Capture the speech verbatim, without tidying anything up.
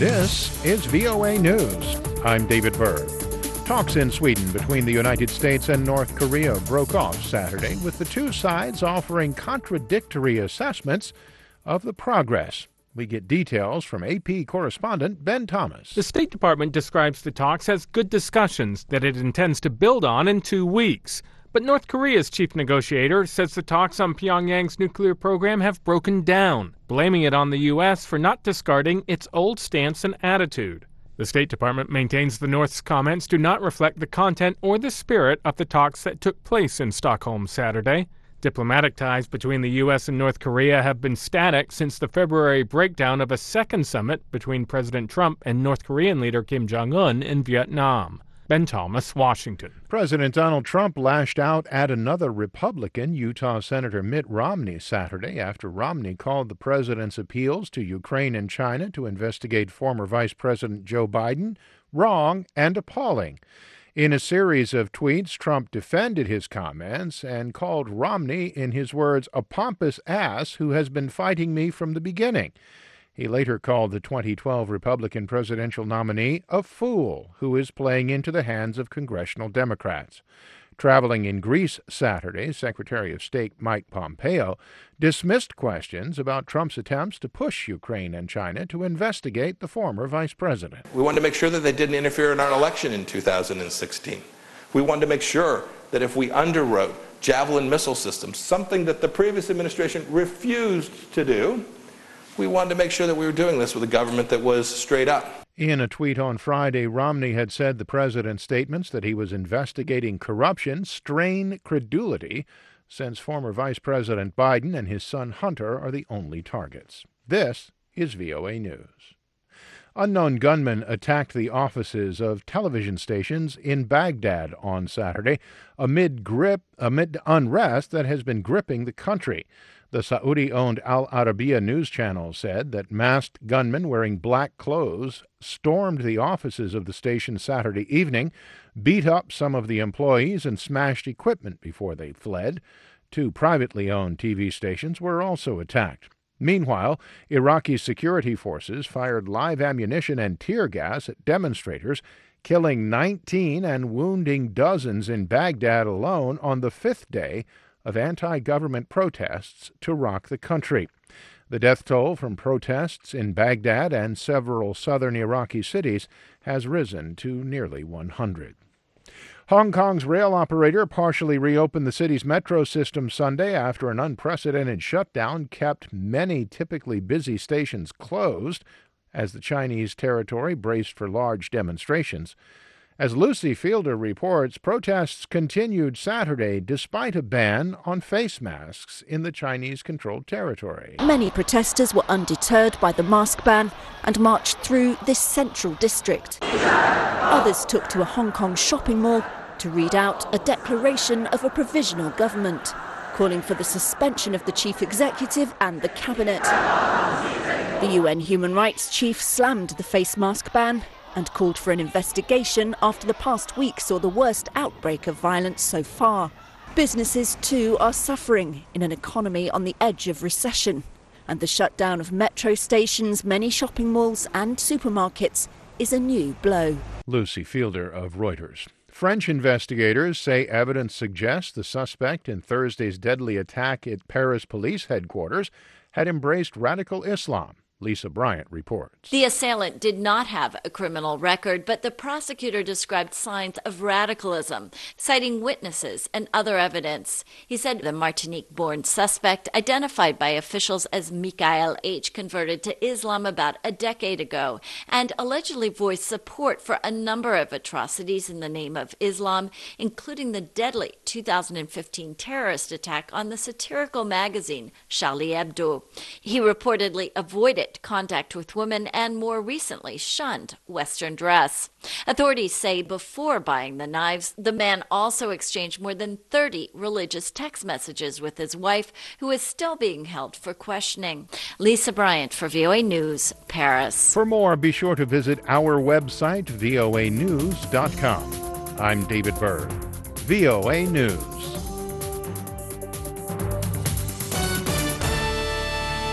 This is V O A News. I'm David Berg. Talks in Sweden between the United States and North Korea broke off Saturday, with the two sides offering contradictory assessments of the progress. We get details from A P correspondent Ben Thomas. The State Department describes the talks as good discussions that it intends to build on in two weeks. But North Korea's chief negotiator says the talks on Pyongyang's nuclear program have broken down, blaming it on the U S for not discarding its old stance and attitude. The State Department maintains the North's comments do not reflect the content or the spirit of the talks that took place in Stockholm Saturday. Diplomatic ties between the U S and North Korea have been static since the February breakdown of a second summit between President Trump and North Korean leader Kim Jong-un in Vietnam. Ben Thomas, Washington. President Donald Trump lashed out at another Republican, Utah Senator Mitt Romney, Saturday after Romney called the president's appeals to Ukraine and China to investigate former Vice President Joe Biden wrong and appalling. In a series of tweets, Trump defended his comments and called Romney, in his words, a pompous ass who has been fighting me from the beginning. He later called the twenty twelve Republican presidential nominee a fool who is playing into the hands of congressional Democrats. Traveling in Greece Saturday, Secretary of State Mike Pompeo dismissed questions about Trump's attempts to push Ukraine and China to investigate the former vice president. We wanted to make sure that they didn't interfere in our election in two thousand sixteen. We wanted to make sure that if we underwrote Javelin missile systems, something that the previous administration refused to do, we wanted to make sure that we were doing this with a government that was straight up. In a tweet on Friday, Romney had said the president's statements that he was investigating corruption strain credulity, since former Vice President Biden and his son Hunter are the only targets. This is V O A News. Unknown gunmen attacked the offices of television stations in Baghdad on Saturday amid grip amid unrest that has been gripping the country. The Saudi-owned Al Arabiya news channel said that masked gunmen wearing black clothes stormed the offices of the station Saturday evening, beat up some of the employees, and smashed equipment before they fled. Two privately owned T V stations were also attacked. Meanwhile, Iraqi security forces fired live ammunition and tear gas at demonstrators, killing nineteen and wounding dozens in Baghdad alone on the fifth day of anti-government protests to rock the country. The death toll from protests in Baghdad and several southern Iraqi cities has risen to nearly one hundred. Hong Kong's rail operator partially reopened the city's metro system Sunday after an unprecedented shutdown kept many typically busy stations closed as the Chinese territory braced for large demonstrations. As Lucy Fielder reports, protests continued Saturday despite a ban on face masks in the Chinese-controlled territory. Many protesters were undeterred by the mask ban and marched through this central district. Others took to a Hong Kong shopping mall to read out a declaration of a provisional government, calling for the suspension of the chief executive and the cabinet. The U N human rights chief slammed the face mask ban and called for an investigation after the past week saw the worst outbreak of violence so far. Businesses, too, are suffering in an economy on the edge of recession. And the shutdown of metro stations, many shopping malls and supermarkets is a new blow. Lucy Fielder of Reuters. French investigators say evidence suggests the suspect in Thursday's deadly attack at Paris police headquarters had embraced radical Islam. Lisa Bryant reports. The assailant did not have a criminal record, but the prosecutor described signs of radicalism, citing witnesses and other evidence. He said the Martinique-born suspect, identified by officials as Michael H., converted to Islam about a decade ago and allegedly voiced support for a number of atrocities in the name of Islam, including the deadly two thousand fifteen terrorist attack on the satirical magazine Charlie Hebdo. He reportedly avoided contact with women and more recently shunned Western dress. Authorities say before buying the knives, the man also exchanged more than thirty religious text messages with his wife, who is still being held for questioning. Lisa Bryant for V O A News, Paris. For more, be sure to visit our website, V O A news dot com. I'm David Berg, V O A News.